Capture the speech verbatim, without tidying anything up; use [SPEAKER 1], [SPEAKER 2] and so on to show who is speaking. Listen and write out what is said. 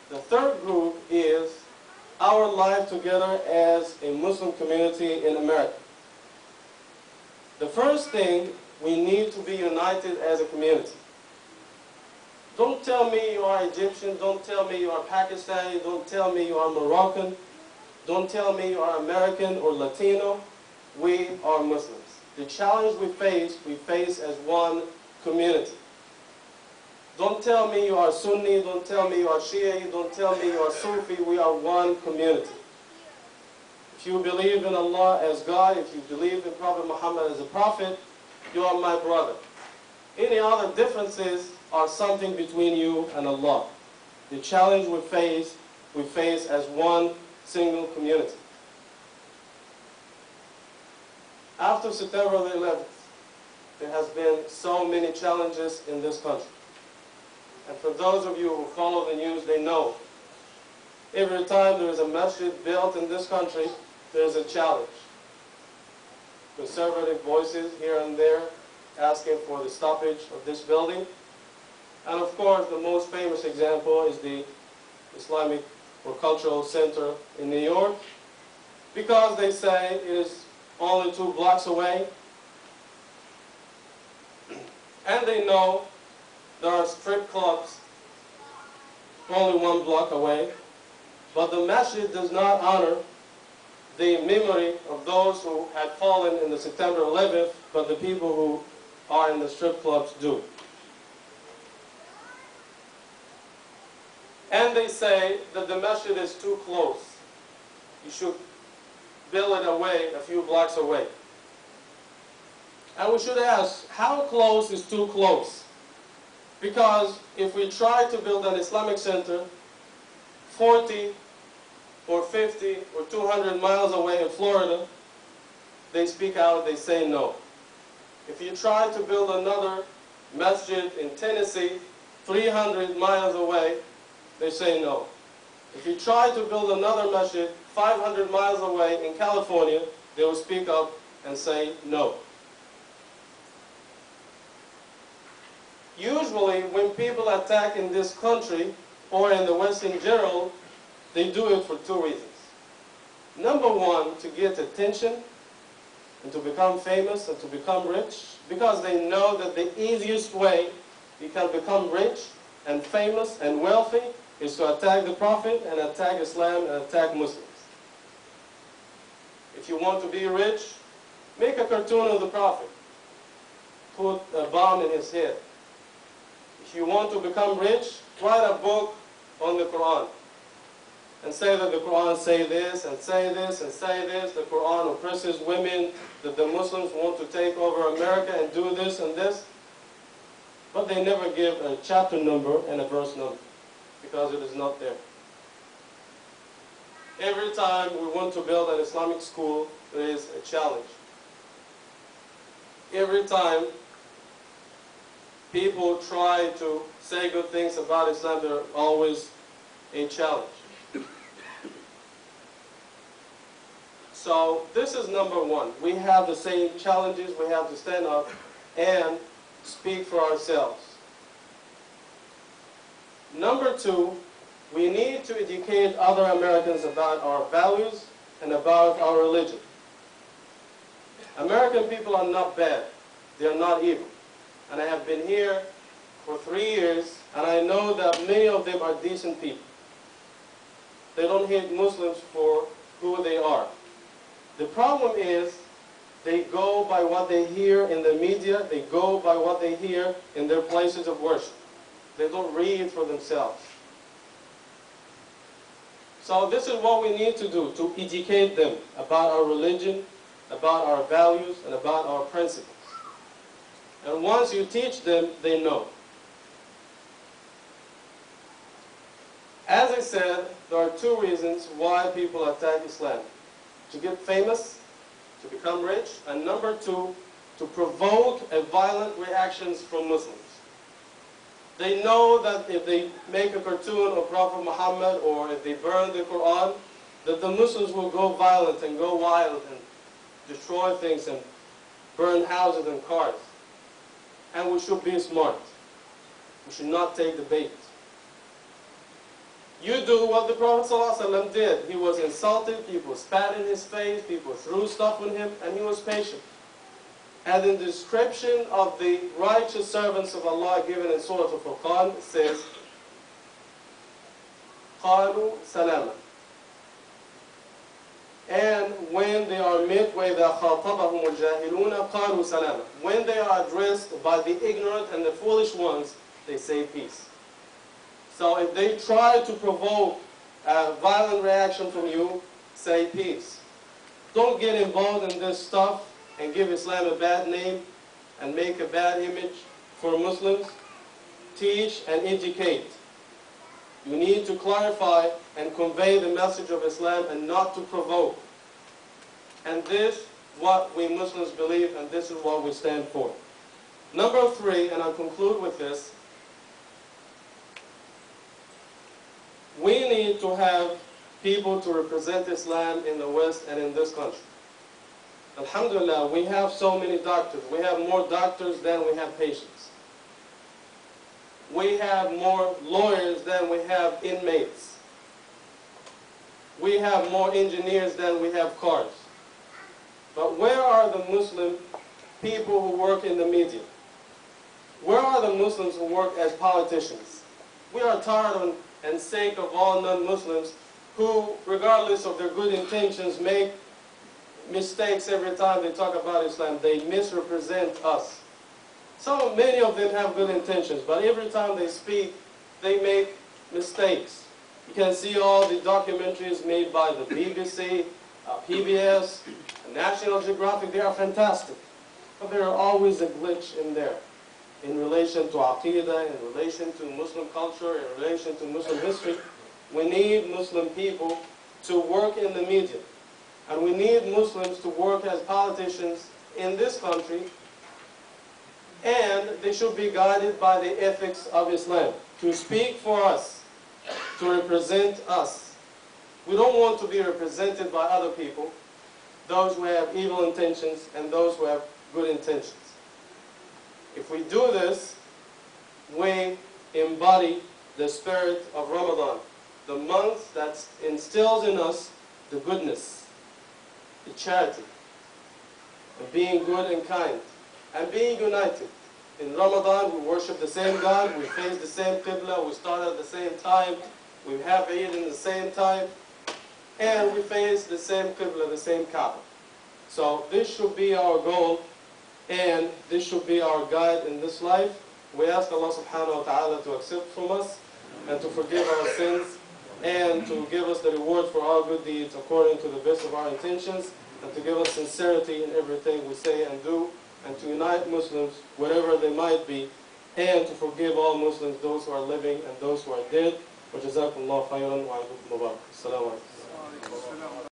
[SPEAKER 1] The third group is our life together as a Muslim community in America. The first thing, we need to be united as a community. Don't tell me you are Egyptian, don't tell me you are Pakistani, don't tell me you are Moroccan, don't tell me you are American or Latino. We are Muslims. The challenge we face, we face as one community. Don't tell me you are Sunni, don't tell me you are Shia, don't tell me you are Sufi, we are one community. If you believe in Allah as God, if you believe in Prophet Muhammad as a prophet, you are my brother. Any other differences are something between you and Allah. The challenge we face, we face as one single community. After September the eleventh, there has been so many challenges in this country. And for those of you who follow the news, they know every time there is a masjid built in this country, there is a challenge. Conservative voices here and there asking for the stoppage of this building. And of course, the most famous example is the Islamic or Cultural Center in New York, because they say it is only two blocks away. And they know there are strip clubs only one block away, but the masjid does not honor the memory of those who had fallen in the September eleventh, but the people who are in the strip clubs do. And they say that the masjid is too close. You should build it away, a few blocks away. And we should ask, how close is too close? Because if we try to build an Islamic center forty or fifty or two hundred miles away in Florida, they speak out, they say no. If you try to build another masjid in Tennessee, three hundred miles away, they say no. If you try to build another masjid five hundred miles away in California, they will speak up and say no. Usually, when people attack in this country, or in the West in general, they do it for two reasons. Number one, to get attention, and to become famous, and to become rich, because they know that the easiest way you can become rich, and famous, and wealthy, is to attack the Prophet, and attack Islam, and attack Muslims. If you want to be rich, make a cartoon of the Prophet. Put a bomb in his head. If you want to become rich, write a book on the Quran. And say that the Quran say this, and say this, and say this. The Quran oppresses women, that the Muslims want to take over America and do this and this. But they never give a chapter number and a verse number, because it is not there. Every time we want to build an Islamic school, there is a challenge. Every time people try to say good things about Islam, there are always a challenge. So this is number one. We have the same challenges. We have to stand up and speak for ourselves. Number two, we need to educate other Americans about our values and about our religion. American people are not bad. They are not evil. And I have been here for three years, and I know that many of them are decent people. They don't hate Muslims for who they are. The problem is, they go by what they hear in the media, they go by what they hear in their places of worship. They don't read for themselves. So this is what we need to do, to educate them about our religion, about our values, and about our principles. And once you teach them, they know. As I said, there are two reasons why people attack Islam. To get famous, to become rich, and number two, to provoke a violent reactions from Muslims. They know that if they make a cartoon of Prophet Muhammad, or if they burn the Quran, that the Muslims will go violent and go wild and destroy things and burn houses and cars. And we should be smart. We should not take the bait. You do what the Prophet ﷺ did. He was insulted, people spat in his face, people threw stuff on him, and he was patient. And in the description of the righteous servants of Allah given in Surah Al-Furqan, it says, قَالُوا سَلَامًا. And when they are met, وَإِذَا خَاطَبَهُمُ الْجَاهِلُونَ قَالُوا سَلَامًا. When they are addressed by the ignorant and the foolish ones, they say peace. So if they try to provoke a violent reaction from you, say peace. Don't get involved in this stuff and give Islam a bad name and make a bad image for Muslims. Teach and educate. You need to clarify and convey the message of Islam and not to provoke. And this is what we Muslims believe, and this is what we stand for. Number three, and I'll conclude with this, we need to have people to represent Islam in the West and in this country. Alhamdulillah, we have so many doctors. We have more doctors than we have patients. We have more lawyers than we have inmates. We have more engineers than we have cars. But where are the Muslim people who work in the media? Where are the Muslims who work as politicians? We are tired of and sick of all non-Muslims who, regardless of their good intentions, make mistakes every time they talk about Islam. They misrepresent us. So many of them have good intentions, but every time they speak, they make mistakes. You can see all the documentaries made by the B B C, uh, P B S, National Geographic. They are fantastic. But there are always a glitch in there in relation to Aqidah, in relation to Muslim culture, in relation to Muslim history. We need Muslim people to work in the media. And we need Muslims to work as politicians in this country. And they should be guided by the ethics of Islam, to speak for us, to represent us. We don't want to be represented by other people, those who have evil intentions and those who have good intentions. If we do this, we embody the spirit of Ramadan, the month that instills in us the goodness, the charity, and being good and kind, and being united. In Ramadan, we worship the same God, we face the same Qibla, we start at the same time, we have Eid in the same time, and we face the same Qibla, the same Kaaba. So this should be our goal, and this should be our guide in this life. We ask Allah subhanahu wa ta'ala to accept from us and to forgive our sins and to give us the reward for our good deeds according to the best of our intentions, and to give us sincerity in everything we say and do, and to unite Muslims wherever they might be, and to forgive all Muslims, those who are living and those who are dead. وجزاكم الله خيرا وعليكم مبارك. السلام عليكم.